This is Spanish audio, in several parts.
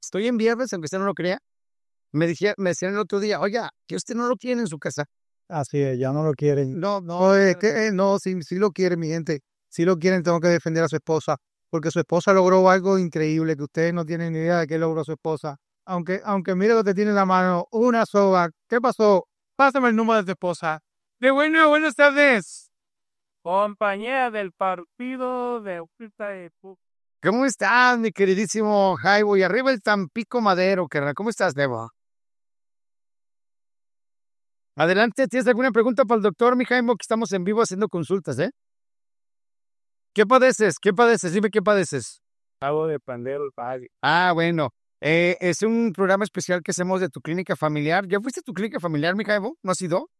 Estoy en viernes, aunque usted no lo crea. Me decían el otro día, oiga, que usted no lo quiere en su casa. Así es, ya no lo quieren. No, no, sí lo quieren, mi gente. Si lo quieren, tengo que defender a su esposa, porque su esposa logró algo increíble que ustedes no tienen ni idea de qué logró su esposa. Aunque mire lo que tiene en la mano, una soga. ¿Qué pasó? Pásame el número de tu esposa. Buenas tardes. Compañía del partido de ¿Cómo estás, mi queridísimo Jaibo? Y arriba el Tampico Madero, carnal. ¿Cómo estás, Debo? Adelante, ¿tienes alguna pregunta para el doctor, mi Jaimo? Que estamos en vivo haciendo consultas, ¿eh? ¿Qué padeces? Dime qué padeces. Pago de pandero el pague. Bueno. Es un programa especial que hacemos de tu clínica familiar. ¿Ya fuiste a tu clínica familiar, mi Jaimo? ¿No has ido?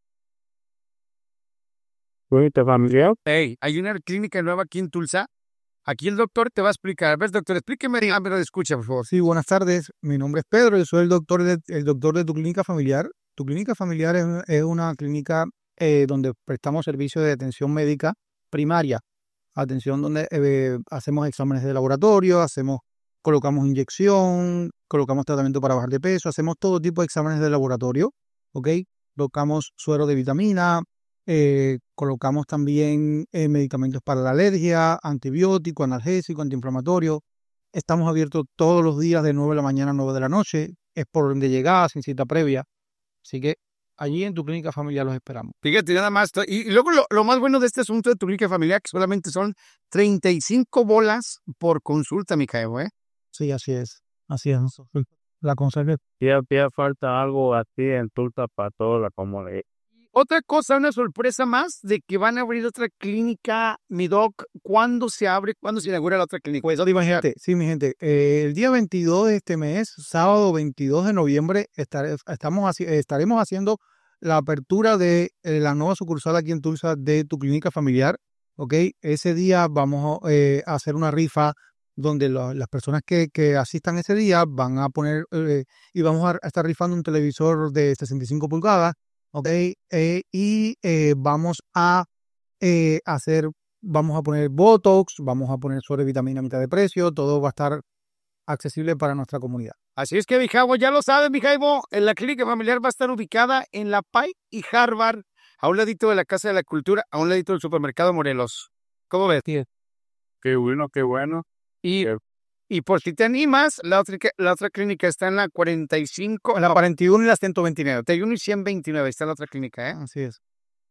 ¿Clínica familiar? Hay una clínica nueva aquí en Tulsa. Aquí el doctor te va a explicar. ¿Ves, doctor? Explíqueme, me lo escucha, por favor. Sí, buenas tardes. Mi nombre es Pedro, yo soy el doctor de tu clínica familiar. Tu clínica familiar es una clínica donde prestamos servicios de atención médica primaria. Atención donde hacemos exámenes de laboratorio, colocamos inyección, colocamos tratamiento para bajar de peso, hacemos todo tipo de exámenes de laboratorio, ¿ok? Colocamos suero de vitamina, colocamos también medicamentos para la alergia, antibiótico, analgésico, antiinflamatorio. Estamos abiertos todos los días de 9 de la mañana a 9 de la noche. Es por orden de llegada, sin cita previa. Así que allí en tu clínica familiar los esperamos. Fíjate, nada más. Y luego lo más bueno de este asunto de tu clínica familiar, que solamente son 35 bolas por consulta, mi Jaimo, ¿eh? Sí, así es. Así es. La conserje. Ya falta algo así en Tulsa para toda la comunidad. Otra cosa, una sorpresa más de que van a abrir otra clínica, mi doc. ¿Cuándo se abre? ¿Cuándo se inaugura la otra clínica? Pues imagínate, sí, mi gente, el día 22 de este mes, sábado 22 de noviembre, estaremos haciendo la apertura de la nueva sucursal aquí en Tulsa de tu clínica familiar, ¿ok? Ese día vamos a hacer una rifa donde las personas que asistan ese día van a poner y vamos a estar rifando un televisor de 65 pulgadas, ¿ok? Vamos a vamos a poner Botox, vamos a poner suero de vitamina a mitad de precio, todo va a estar accesible para nuestra comunidad. Así es que, mi Jaibo, ya lo sabes, mi Jaibo, en la clínica familiar va a estar ubicada en la Pike y Harvard, a un ladito de la Casa de la Cultura, a un ladito del supermercado Morelos. ¿Cómo ves? Sí. Qué bueno. Y por si te animas, la otra clínica está en la 45, la 41 y la 129. 41 y 129 está la otra clínica, ¿eh? Así es.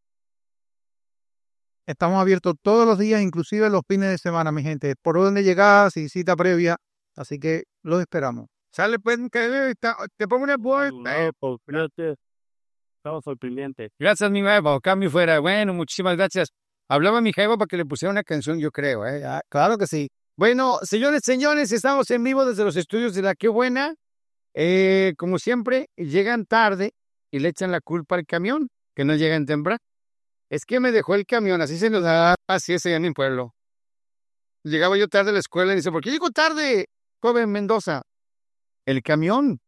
Estamos abiertos todos los días, inclusive los fines de semana, mi gente. Por orden de llegada, sin cita previa. Así que los esperamos. Sale, pues, te pongo una voz. Estamos sorprendentes. Gracias, mi Jaibo. Cambio fuera. Bueno, muchísimas gracias. Hablaba mi Jaibo para que le pusiera una canción, yo creo, ¿eh? Claro que sí. Bueno, señores, estamos en vivo desde los estudios de La Qué Buena. Como siempre, llegan tarde y le echan la culpa al camión, que no llegan temprano. Es que me dejó el camión, así se nos da, así es allá en mi pueblo. Llegaba yo tarde a la escuela y dice, ¿por qué llego tarde, joven Mendoza? El camión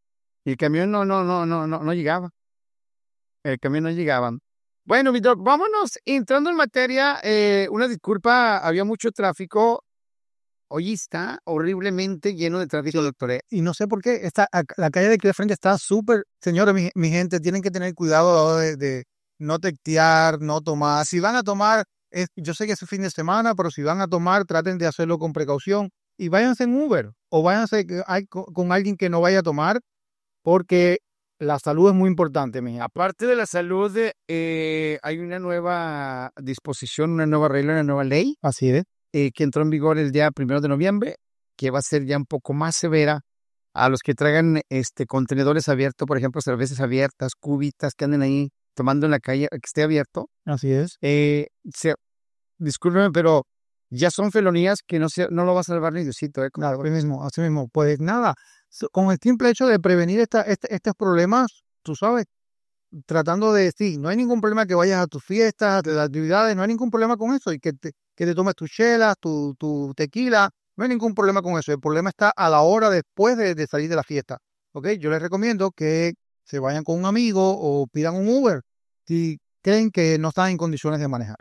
no llegaba. El camión no llegaba. Bueno, mi doc, vámonos entrando en materia. Una disculpa, había mucho tráfico. Hoy está horriblemente lleno de tráfico, doctor. Y no sé por qué, la calle de aquí de frente está súper, señores, mi gente, tienen que tener cuidado de no textear, no tomar. Si van a tomar, yo sé que es fin de semana, pero si van a tomar, traten de hacerlo con precaución y váyanse en Uber o váyanse con alguien que no vaya a tomar, porque la salud es muy importante, mi gente. Aparte de la salud, hay una nueva disposición, una nueva regla, una nueva ley. Así es. Que entró en vigor el día 1 de noviembre, que va a ser ya un poco más severa a los que traigan contenedores abiertos, por ejemplo, cervezas abiertas, cubitas que anden ahí tomando en la calle, que esté abierto. Así es. Discúlpeme, pero ya son felonías que no lo va a salvar ni Diosito. Claro, así mismo. Pues nada, con el simple hecho de prevenir estos problemas, tú sabes, tratando de decir, no hay ningún problema que vayas a tus fiestas, a tus actividades, no hay ningún problema con eso, y que te tomes tus chelas, tu tequila, no hay ningún problema con eso. El problema está a la hora después de salir de la fiesta. ¿Ok? Yo les recomiendo que se vayan con un amigo o pidan un Uber si creen que no están en condiciones de manejar.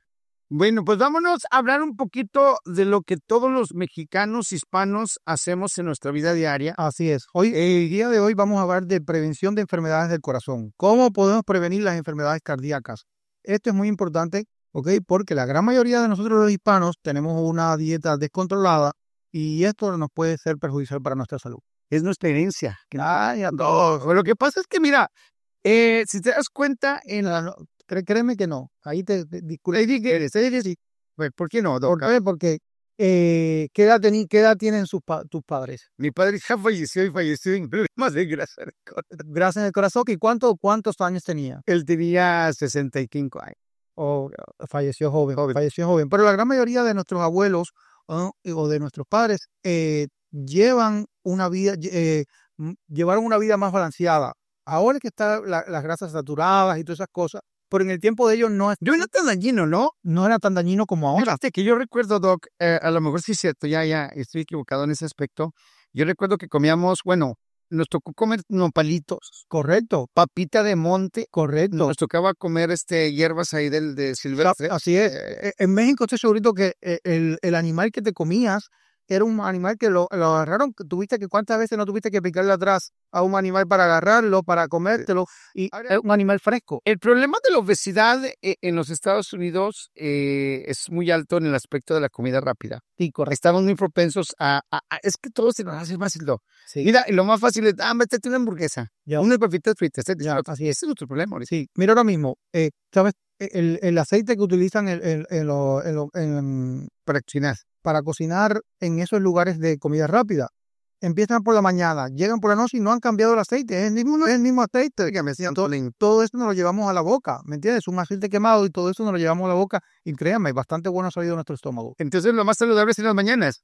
Bueno, pues vámonos a hablar un poquito de lo que todos los mexicanos hispanos hacemos en nuestra vida diaria. Así es. Hoy, el día de hoy vamos a hablar de prevención de enfermedades del corazón. ¿Cómo podemos prevenir las enfermedades cardíacas? Esto es muy importante, ¿ok? Porque la gran mayoría de nosotros los hispanos tenemos una dieta descontrolada y esto nos puede ser perjudicial para nuestra salud. Es nuestra herencia. Ay, No, lo que pasa es que, mira, si te das cuenta, créeme que no. Ahí disculpe. sí. Pues, ¿por qué no, Doc? Porque ¿qué edad tienen tus padres? Mi padre ya falleció y falleció en problemas de grasa. Grasa en el corazón. ¿Y cuántos años tenía? Él tenía 65 años. Falleció joven. Pero la gran mayoría de nuestros abuelos o de nuestros padres llevaron una vida más balanceada. Ahora que están las grasas saturadas y todas esas cosas, pero en el tiempo de ellos no era tan dañino, ¿no? No era tan dañino como ahora. Fíjate que yo recuerdo, Doc, a lo mejor sí es cierto, ya estoy equivocado en ese aspecto. Yo recuerdo que comíamos, bueno, nos tocó comer nopalitos. Correcto. Papita de monte. Correcto. Nos tocaba comer hierbas ahí de silvestre. Así es. En México estoy seguro que el animal que te comías era un animal que lo agarraron. Tuviste que ¿cuántas veces no tuviste que picarle atrás a un animal para agarrarlo, para comértelo? Y es un animal fresco. El problema de la obesidad en los Estados Unidos es muy alto en el aspecto de la comida rápida. Sí, correcto. Estamos muy propensos es que todo se nos hace fácil, ¿no? Sí. Mira, y lo más fácil es, métete una hamburguesa, unas papitas fritas. Así es. Ese es nuestro problema. Sí, mira ahora mismo, ¿sabes? El aceite que utilizan para cocinar en esos lugares de comida rápida. Empiezan por la mañana, llegan por la noche y no han cambiado el aceite, es el mismo aceite. Todo esto nos lo llevamos a la boca, ¿me entiendes? Un aceite quemado y todo eso nos lo llevamos a la boca y créanme, bastante bueno ha salido de nuestro estómago. Entonces lo más saludable es en las mañanas.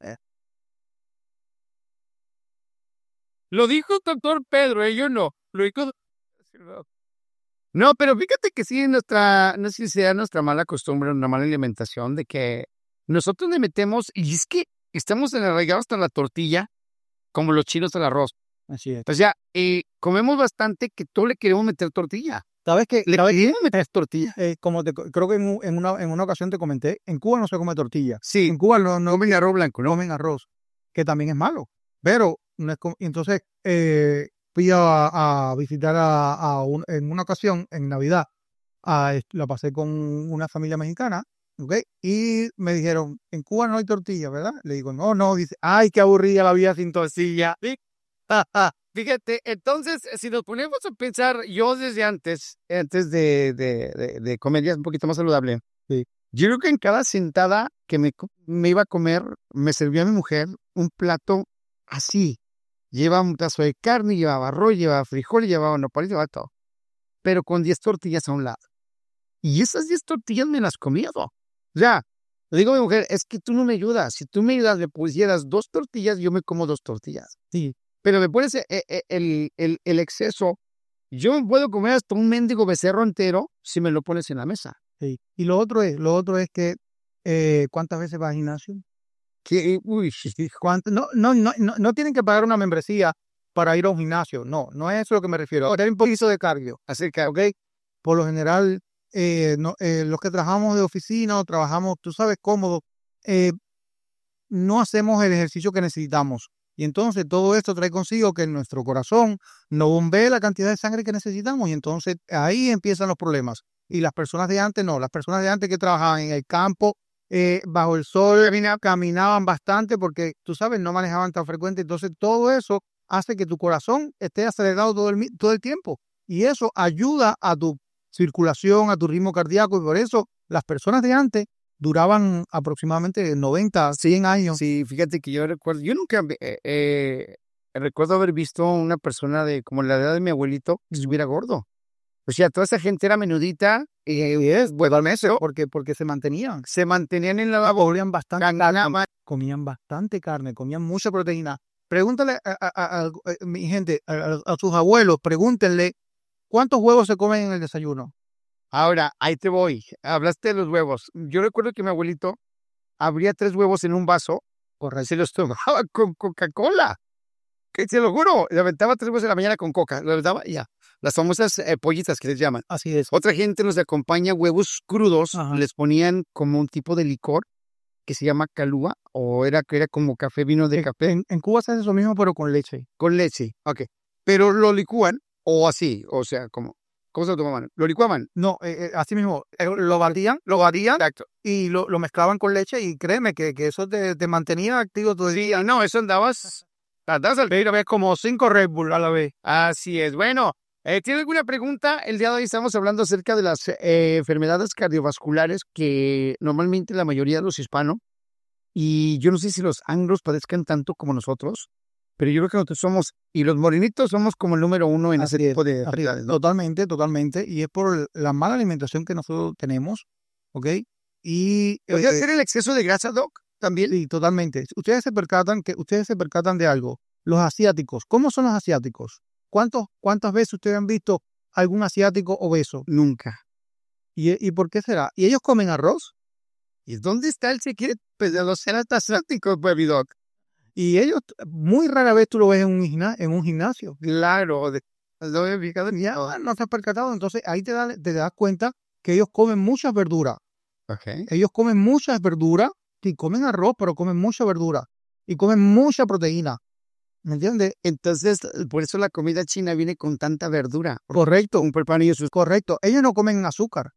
Lo dijo el doctor Pedro, yo no. Lo dijo... No, pero fíjate que sí, no sé si sea nuestra mala costumbre, una mala alimentación, de que nosotros le metemos, y es que estamos arraigados hasta la tortilla, como los chinos al arroz. Así es. O sea, comemos bastante que todo le queremos meter tortilla. ¿Sabes qué? Le queremos meter tortilla. Creo que en una ocasión te comenté, en Cuba no se come tortilla. Sí. En Cuba no comen arroz blanco, ¿no? Comen arroz, que también es malo. Pero no es entonces fui a visitar en una ocasión, en Navidad, la pasé con una familia mexicana, ¿ok? Y me dijeron, en Cuba no hay tortilla, ¿verdad? Le digo, no, dice, ay, qué aburrida la vida sin tortilla. Fíjate, entonces, si nos ponemos a pensar, yo desde antes de comer ya un poquito más saludable, sí. Yo creo que en cada sentada que me iba a comer, me servía mi mujer un plato así. Llevaba un pedazo de carne, llevaba arroz, llevaba frijoles, llevaba nopales, llevaba todo. Pero con 10 tortillas a un lado. Y esas 10 tortillas me las comía. O sea, le digo a mi mujer, es que tú no me ayudas. Si tú me ayudas, me pusieras 2 tortillas, yo me como 2 tortillas. Sí. Pero me pones el exceso. Yo me puedo comer hasta un mendigo becerro entero si me lo pones en la mesa. Sí. Y lo otro es que ¿cuántas veces vas al gimnasio? No tienen que pagar una membresía para ir a un gimnasio. No es eso lo que me refiero. Ahora hay un poquito de cardio. ¿Ok? Por lo general, los que trabajamos de oficina o trabajamos, tú sabes, cómodo, no hacemos el ejercicio que necesitamos. Y entonces todo esto trae consigo que nuestro corazón no bombee la cantidad de sangre que necesitamos. Y entonces ahí empiezan los problemas. Y las personas de antes no. Las personas de antes que trabajaban en el campo, bajo el sol, caminaban bastante porque, tú sabes, no manejaban tan frecuente. Entonces todo eso hace que tu corazón esté acelerado todo el tiempo. Y eso ayuda a tu circulación, a tu ritmo cardíaco. Y por eso las personas de antes duraban aproximadamente 90, 100 años. Sí, fíjate que yo nunca recuerdo haber visto una persona de como la edad de mi abuelito que estuviera gordo. O sea, toda esa gente era menudita porque se mantenían en la comían bastante carne, comían mucha proteína. Pregúntale a mi gente, a sus abuelos, pregúntenle cuántos huevos se comen en el desayuno. Ahora, ahí te voy. Hablaste de los huevos. Yo recuerdo que mi abuelito abría 3 huevos en un vaso, se los tomaba con Coca-Cola. que te lo juro, le aventaba 3 veces en la mañana con coca, le aventaba y ya. Las famosas pollitas que les llaman. Así es. Otra gente nos acompaña huevos crudos, Ajá. les ponían como un tipo de licor que se llama calúa, o que era como café, vino de café, En Cuba se hace eso mismo, pero con leche. con leche, ok. Pero lo licúan, o así, o sea, ¿cómo se lo tomaban? Lo licuaban. No, así mismo, lo batían Exacto. y lo mezclaban con leche y créeme que eso te mantenía activo todo el Sí, día. no, eso andabas al Mira, ves como 5 Red Bull a la vez. Así es. Bueno, ¿tiene alguna pregunta? El día de hoy estamos hablando acerca de las enfermedades cardiovasculares que normalmente la mayoría de los hispanos, y yo no sé si los anglos padezcan tanto como nosotros, pero yo creo que nosotros somos, y los morenitos somos como el número 1 en ese Así es, tipo de así es. enfermedades, ¿no? Totalmente. Y es por la mala alimentación que nosotros tenemos, ¿ok? Y ¿Podría ser el exceso de grasa, Doc? También. sí, totalmente. Ustedes se percatan de algo. Los asiáticos, ¿cómo son los asiáticos? ¿Cuántas veces ustedes han visto algún asiático obeso? Nunca. ¿Y por qué será? ¿Y ellos comen arroz? ¿Y dónde está el secreto de los asiáticos, baby Doc? Y ellos, muy rara vez tú lo ves en un gimnasio. Claro, lo he fijado. Ya no te has percatado, entonces ahí te das cuenta que ellos comen muchas verduras. Okay. Ellos comen muchas verduras, sí, comen arroz, pero comen mucha verdura y comen mucha proteína. ¿Me entiendes? Entonces, por eso la comida china viene con tanta verdura. Correcto, Un pan y eso. correcto. Ellos no comen azúcar.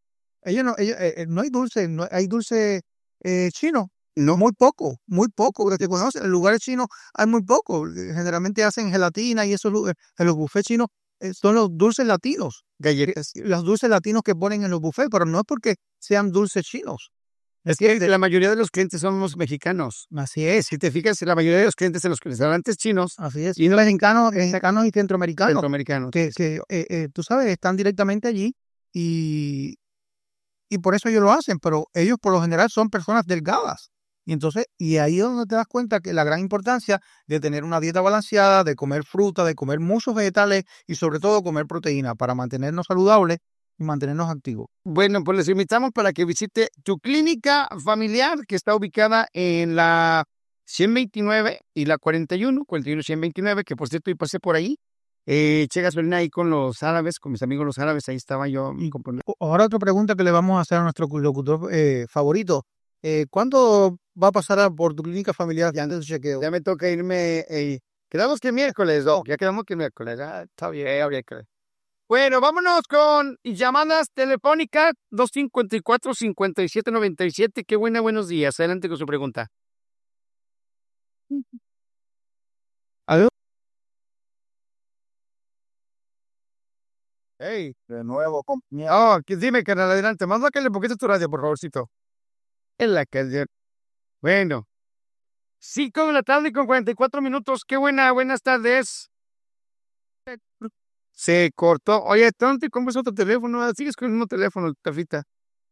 No hay dulce, no hay dulce chino. No. Muy poco. Que conocen, en lugares chinos hay muy poco. Generalmente hacen gelatina y eso en los buffets chinos son los dulces latinos. Galletas. Los dulces latinos que ponen en los buffets, pero no es porque sean dulces chinos. Es que la mayoría de los clientes somos mexicanos. Así es. Si te fijas, la mayoría de los clientes en los restaurantes chinos Así es. y no Mexicanos y centroamericanos. centroamericanos. Que tú sabes, están directamente allí y por eso ellos lo hacen, pero ellos por lo general son personas delgadas. Y ahí es donde te das cuenta que la gran importancia de tener una dieta balanceada, de comer fruta, de comer muchos vegetales y sobre todo comer proteína para mantenernos saludables y mantenernos activos. Bueno, pues les invitamos para que visite tu clínica familiar que está ubicada en la 129 y la 41 129, que por cierto, y pasé por ahí. Eché gasolina ahí con los árabes, con mis amigos los árabes, ahí estaba yo. Ahora otra pregunta que le vamos a hacer a nuestro locutor favorito. ¿Cuándo va a pasar por tu clínica familiar ya antes de su chequeo? Ya me toca irme. Quedamos que miércoles, ¿no? Ya quedamos que miércoles. Está bien, habría que ver. Bueno, vámonos con llamadas telefónicas 254-5797. Qué buenos días. Adelante con su pregunta. ¿Aló? Hey. De nuevo. Dime, canal, adelante. Más bájale poquito tu radio, por favorcito. En la calle. Bueno. 5 de la tarde con 44 minutos. Qué buenas tardes. Se cortó. Oye, ¿dónde compras otro teléfono? Sigues con el mismo teléfono, Tafita.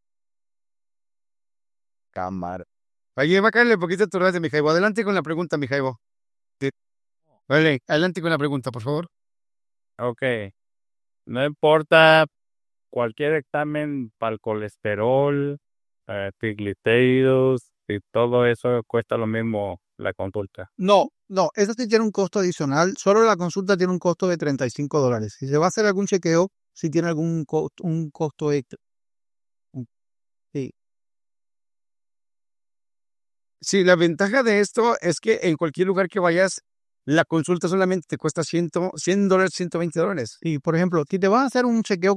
Cámara. Oye, bájale un poquito tu radio, mi Jaibo. Adelante con la pregunta, mi Jaibo. Vale, adelante con la pregunta, por favor. Ok. No importa cualquier examen para el colesterol, triglicéridos, y todo eso cuesta lo mismo la consulta. No, eso sí tiene un costo adicional. Solo la consulta tiene un costo de $35. Si se va a hacer algún chequeo, si tiene un costo extra. Sí. Sí, la ventaja de esto es que en cualquier lugar que vayas, la consulta solamente te cuesta $100, $120. Sí, por ejemplo, si te vas a hacer un chequeo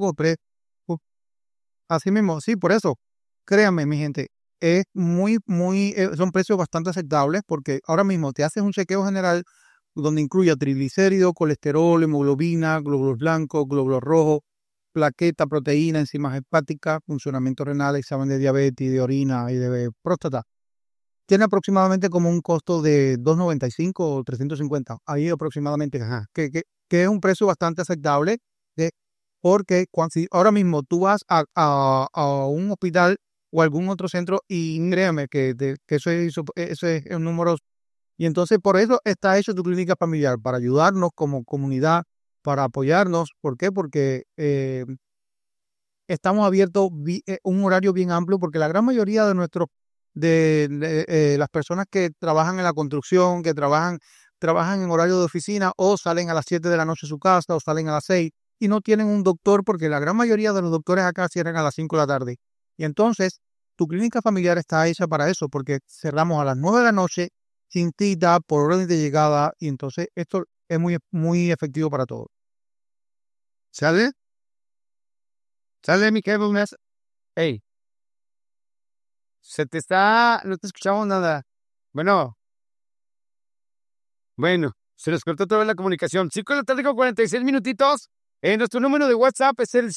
así mismo, sí, por eso, créanme, mi gente, es son precios bastante aceptables porque ahora mismo te haces un chequeo general donde incluye triglicéridos, colesterol, hemoglobina, glóbulos blancos, glóbulos rojos, plaqueta, proteína, enzimas hepáticas, funcionamiento renal, examen de diabetes, de orina y de próstata. Tiene aproximadamente como un costo de $295 o $350, ahí aproximadamente, que es un precio bastante aceptable, porque si ahora mismo tú vas a un hospital o algún otro centro y créeme que eso es un número. Y entonces por eso está hecho tu clínica familiar, para ayudarnos como comunidad, para apoyarnos. ¿Por qué? Porque estamos abiertos un horario bien amplio, porque la gran mayoría de las personas que trabajan en la construcción, que trabajan trabajan en horario de oficina o salen a las 7 de la noche de su casa o salen a las 6 y no tienen un doctor porque la gran mayoría de los doctores acá cierran a las 5 de la tarde. Y entonces tu clínica familiar está hecha para eso porque cerramos a las 9 de la noche sin cita, por orden de llegada y entonces esto es muy, muy efectivo para todos. ¿Sale? ¿Sale, mi Kevin? Hey. No te escuchamos nada. Bueno, se les cortó toda la comunicación. 5 de la tarde con 46 minutitos. Nuestro número de WhatsApp es el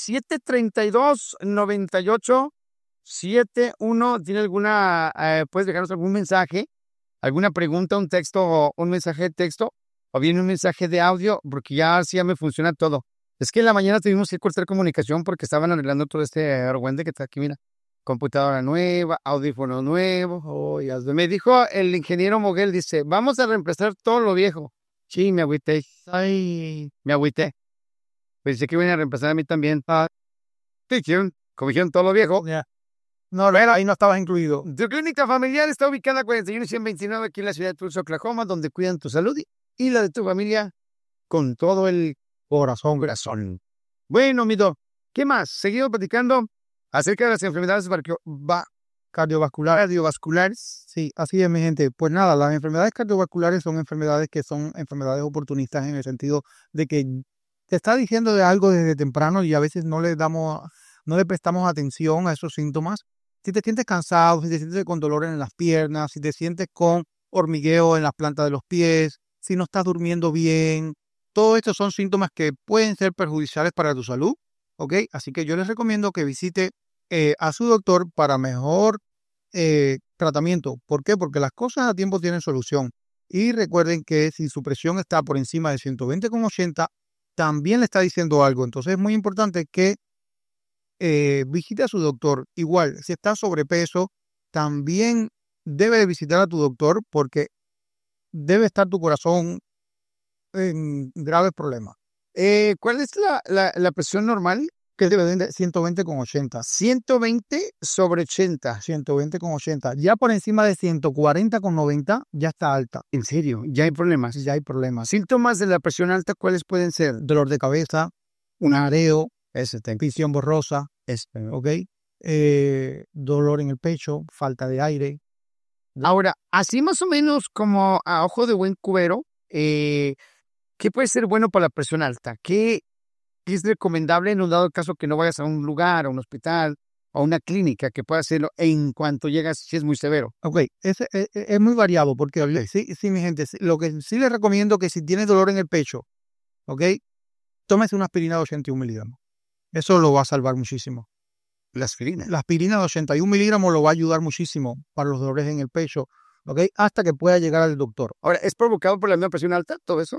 732-9871. ¿Tiene alguna, puedes dejarnos algún mensaje, alguna pregunta, un texto, un mensaje de texto, o bien un mensaje de audio, porque ya así ya me funciona todo. Es que en la mañana tuvimos que cortar comunicación porque estaban arreglando todo este argüende que está aquí, mira. Computadora nueva, audífono nuevo. Oh, me dijo el ingeniero Moguel, dice, vamos a reemplazar todo lo viejo. Sí, me agüité. Ay, me agüité. Pues dice que viene a reemplazar a mí también. Como dijeron todo lo viejo. Yeah. No, ahí no estabas incluido. Tu clínica familiar está ubicada en 41-129 aquí en la ciudad de Tulsa, Oklahoma, donde cuidan tu salud y la de tu familia con todo el corazón. Bueno, Mido, ¿qué más? Seguimos platicando acerca de las enfermedades cardiovasculares. Sí, así es, mi gente. Pues nada, las enfermedades cardiovasculares son enfermedades que son enfermedades oportunistas en el sentido de que te está diciendo de algo desde temprano y a veces no le prestamos atención a esos síntomas. Si te sientes cansado, si te sientes con dolor en las piernas, si te sientes con hormigueo en las plantas de los pies, si no estás durmiendo bien, todos estos son síntomas que pueden ser perjudiciales para tu salud, ¿ok? Así que yo les recomiendo que visite a su doctor para mejor tratamiento. ¿Por qué? Porque las cosas a tiempo tienen solución. Y recuerden que si su presión está por encima de 120,80, también le está diciendo algo. Entonces es muy importante que visite a su doctor. Igual, si está sobrepeso, también debe de visitar a tu doctor porque debe estar tu corazón en graves problemas. ¿Cuál es la presión normal? Que debe de 120,80. 120/80. 120,80. Ya por encima de 140,90 ya está alta. ¿En serio? ¿Ya hay problemas? Ya hay problemas. ¿Síntomas de la presión alta cuáles pueden ser? Dolor de cabeza, un mareo, tengo. visión borrosa, ¿ok? Dolor en el pecho, falta de aire. Ahora, así más o menos como a ojo de buen cubero, ¿qué puede ser bueno para la presión alta? ¿Qué es recomendable en un dado caso que no vayas a un lugar, a un hospital, o a una clínica que pueda hacerlo en cuanto llegas si es muy severo? Ok, es muy variado porque sí, mi gente, lo que sí les recomiendo que si tienes dolor en el pecho, ok, tómese una aspirina de 81 miligramos. Eso lo va a salvar muchísimo. La aspirina. La aspirina de 81 miligramos lo va a ayudar muchísimo para los dolores en el pecho, ok, hasta que pueda llegar al doctor. Ahora, ¿es provocado por la misma presión alta, todo eso?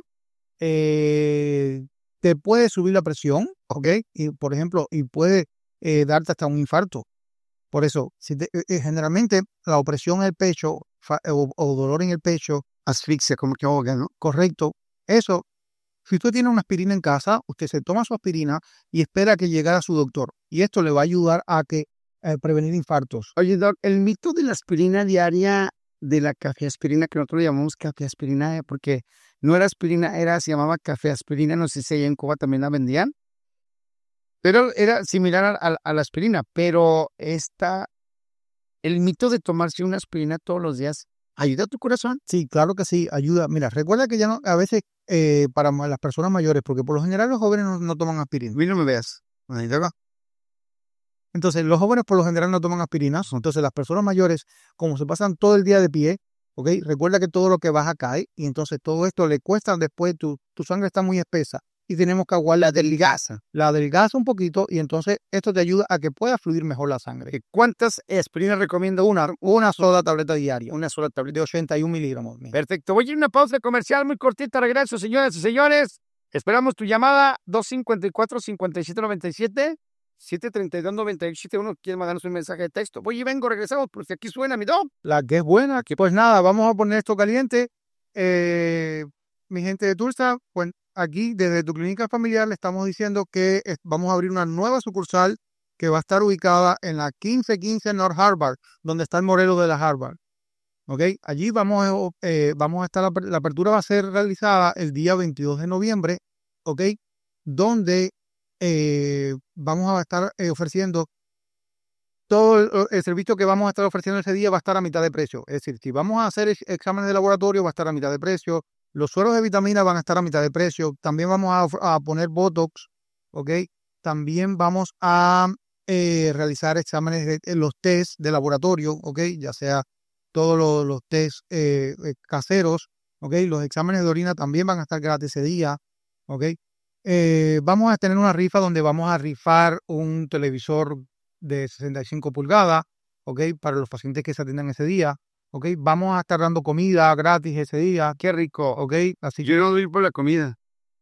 Te puede subir la presión, ok, y por ejemplo, y puede darte hasta un infarto. Por eso, generalmente la opresión en el pecho o dolor en el pecho, asfixia, como que ahoga, ¿no? Correcto. Eso, si usted tiene una aspirina en casa, usted se toma su aspirina y espera a que llegue a su doctor. Y esto le va a ayudar a prevenir infartos. Oye, Doc, el mito de la aspirina diaria, de la cafeaspirina, que nosotros le llamamos cafeaspirina, porque no era aspirina, se llamaba cafeaspirina, no sé si allá en Cuba también la vendían, pero era similar a la aspirina, pero el mito de tomarse una aspirina todos los días, ¿ayuda a tu corazón? Sí, claro que sí, ayuda. Mira, recuerda que ya no, a veces para las personas mayores, porque por lo general los jóvenes no toman aspirina. A mí no me veas. Entonces, los jóvenes por lo general no toman aspirinas. Entonces, las personas mayores, como se pasan todo el día de pie, ¿ok? Recuerda que todo lo que baja cae y entonces todo esto le cuesta después, tu sangre está muy espesa y tenemos que aguar la adelgaza un poquito y entonces esto te ayuda a que pueda fluir mejor la sangre. ¿Cuántas aspirinas recomiendo? Una sola tableta diaria. Una sola tableta de 81 miligramos. Perfecto. Voy a ir a una pausa comercial muy cortita. Regreso, señoras y señores. Esperamos tu llamada 254-5797. 732-9871. ¿Quieres mandarnos un mensaje de texto? Voy y vengo, regresamos, porque aquí suena mi Doc. La que es buena. Pues nada, vamos a poner esto caliente. Mi gente de Tulsa, pues aquí desde tu clínica familiar le estamos diciendo que vamos a abrir una nueva sucursal que va a estar ubicada en la 1515 North Harvard, donde está el Morelos de la Harvard. ¿ok? Allí vamos a estar, la apertura va a ser realizada el día 22 de noviembre, ¿ok? Donde vamos a estar ofreciendo todo el servicio que vamos a estar ofreciendo ese día va a estar a mitad de precio. Es decir, si vamos a hacer exámenes de laboratorio, va a estar a mitad de precio. Los sueros de vitamina van a estar a mitad de precio. También vamos a poner Botox, ¿ok? También vamos a realizar exámenes los test de laboratorio, ¿ok? Ya sea todos los test caseros, ¿ok? Los exámenes de orina también van a estar gratis ese día, ¿ok? Vamos a tener una rifa donde vamos a rifar un televisor de 65 pulgadas, ¿ok? Para los pacientes que se atiendan ese día, ¿ok? Vamos a estar dando comida gratis ese día, Qué rico. ¿ok? Así Yo no voy a ir por la comida.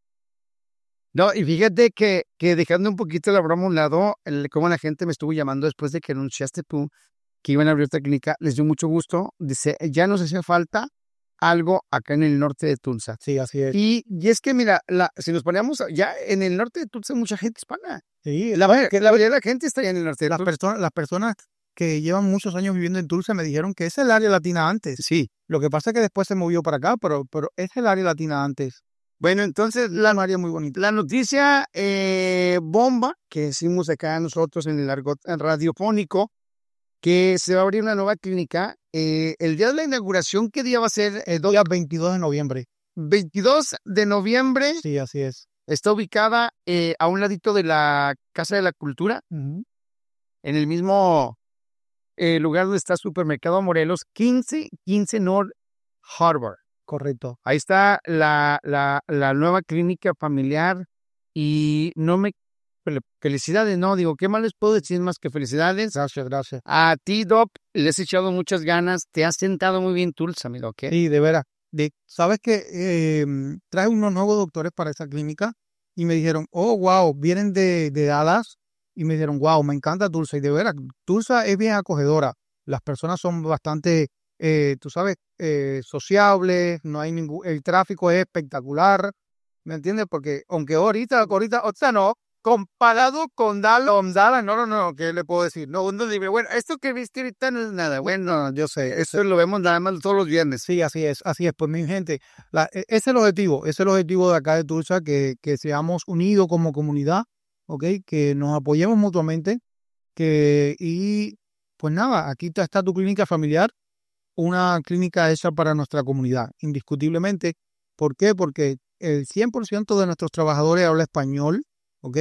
No, y fíjate que dejando un poquito la broma a un lado, cómo la gente me estuvo llamando después de que anunciaste tú que iban a abrir esta clínica, les dio mucho gusto. Dice, ya nos hacía falta algo acá en el norte de Tulsa. Sí, así es. Y es que, mira, si nos poníamos ya en el norte de Tulsa, hay mucha gente hispana. Sí, La mayoría de la gente está allá en el norte de Tulsa. las personas que llevan muchos años viviendo en Tulsa me dijeron que es el área latina antes. Sí. Lo que pasa es que después se movió para acá, pero es el área latina antes. Bueno, entonces Un área muy bonita. la noticia bomba que decimos acá nosotros en el argot radiofónico, que se va a abrir una nueva clínica. El día de la inauguración, ¿qué día va a ser? El día 22 de noviembre. 22 de noviembre. Sí, así es. Está ubicada a un ladito de la Casa de la Cultura, en el mismo lugar donde está Supermercado Morelos, 1515 North Harbor. Correcto. Ahí está la nueva clínica familiar y no me... Felicidades, no, digo, ¿qué más les puedo decir más que felicidades? Gracias, gracias. A ti, Doc, le has echado muchas ganas, te has sentado muy bien Tulsa, mi Doc, ¿eh? Sí, de veras. ¿Sabes que traje unos nuevos doctores para esa clínica y me dijeron, oh, wow, vienen de Dallas y me dijeron, wow, me encanta Tulsa. Y de veras, Tulsa es bien acogedora. Las personas son bastante, tú sabes, sociables, no hay el tráfico es espectacular, ¿me entiendes? Porque aunque ahorita, o sea, no, comparado con Dallas, no, ¿qué le puedo decir? No, uno dice, bueno, esto que viste ahorita no es nada. Bueno, yo sé, eso lo vemos nada más todos los viernes. Sí, así es. Pues mi gente, ese es el objetivo de acá de Tulsa, que seamos unidos como comunidad, ¿ok? Que nos apoyemos mutuamente, y pues nada, aquí está tu clínica familiar, una clínica hecha para nuestra comunidad, indiscutiblemente. ¿Por qué? Porque el 100% de nuestros trabajadores habla español, ¿ok?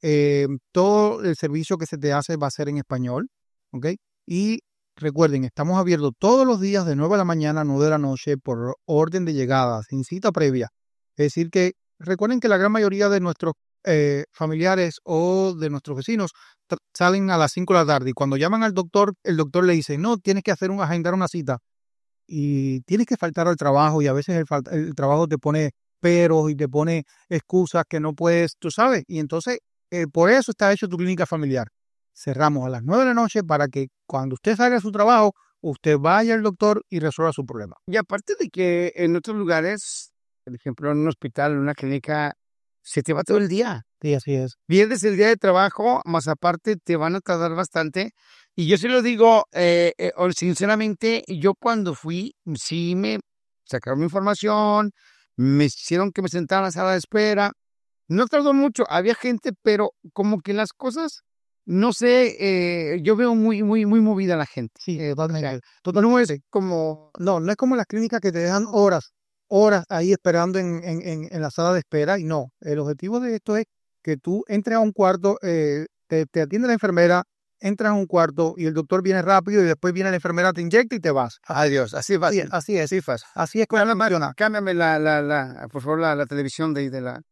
Todo el servicio que se te hace va a ser en español, ¿ok? Y recuerden, estamos abiertos todos los días de 9 de la mañana a 9 de la noche por orden de llegada, sin cita previa. Es decir que recuerden que la gran mayoría de nuestros familiares o de nuestros vecinos salen a las 5 de la tarde y cuando llaman al doctor, el doctor le dice, no, tienes que agendar una cita y tienes que faltar al trabajo y a veces el trabajo te pone peros y te pone excusas que no puedes, tú sabes, y entonces por eso está hecho tu clínica familiar. Cerramos a las 9 de la noche para que cuando usted salga de su trabajo, usted vaya al doctor y resuelva su problema. Y aparte de que en otros lugares, por ejemplo, en un hospital, en una clínica, se te va todo el día. Sí, así es. Pierdes el día de trabajo, más aparte te van a tardar bastante. Y yo se lo digo, sinceramente, yo cuando fui, sí me sacaron mi información, me hicieron que me sentara en la sala de espera. No tardó mucho, había gente, pero como que las cosas, no sé, yo veo muy movida la gente. Sí, Totalmente. no es como las clínicas que te dejan horas ahí esperando en la sala de espera. Y no, el objetivo de esto es que tú entres a un cuarto, te atiende la enfermera, entras a un cuarto y el doctor viene rápido y después viene la enfermera, te inyecta y te vas. Adiós, así va. Así es. Así fácil. Así es como funciona. Cámbiame por favor, la televisión de la...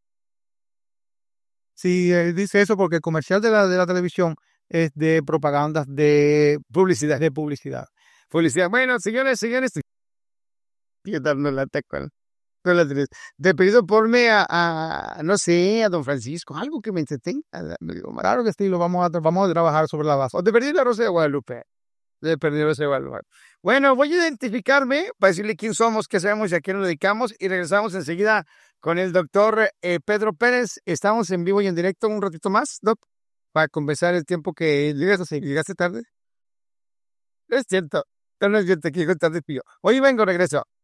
Sí, dice eso porque el comercial de la televisión es de propagandas de publicidad. Publicidad. Bueno, señores, estoy dando la tecla con la televisión. De pedido ponme no sé, a don Francisco, algo que me entretenga. Claro que sí, vamos a trabajar sobre la base. O de perdido la Rosa de Guadalupe. Bueno, voy a identificarme para decirle quién somos, qué sabemos y a quién nos dedicamos y regresamos enseguida con el doctor Pedro Pérez. Estamos en vivo y en directo un ratito más, Doc, para compensar el tiempo que llegaste tarde. Es cierto. Entonces yo te quiero contar de Pío. Hoy vengo, regreso.